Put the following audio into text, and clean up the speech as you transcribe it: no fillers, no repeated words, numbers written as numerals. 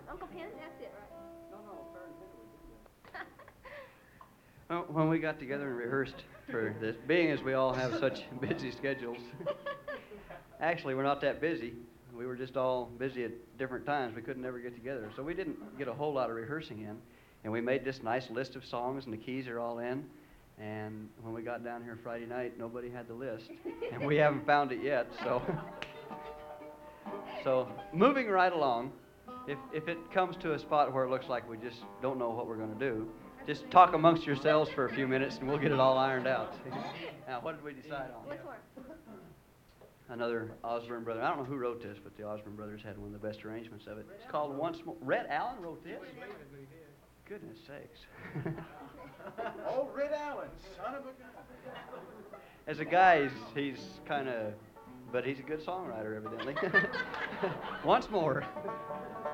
Uncle Penn, that's it, right? Well, when we got together and rehearsed for this, being as we all have such busy schedules, actually we're not that busy. We were just all busy at different times. We couldn't ever get together. So we didn't get a whole lot of rehearsing in. And we made this nice list of songs, and the keys are all in. And when we got down here Friday night, nobody had the list. And we haven't found it yet. So moving right along, if it comes to a spot where it looks like we just don't know what we're going to do, just talk amongst yourselves for a few minutes and we'll get it all ironed out. Now, what did we decide on? Which one? Another Osborne brother. I don't know who wrote this, but the Osborne brothers had one of the best arrangements of it. It's called Once More. Red Allen wrote this? Goodness sakes. Oh, Red Allen, son of a gun. As a guy, he's kind of, but he's a good songwriter, evidently. Once more.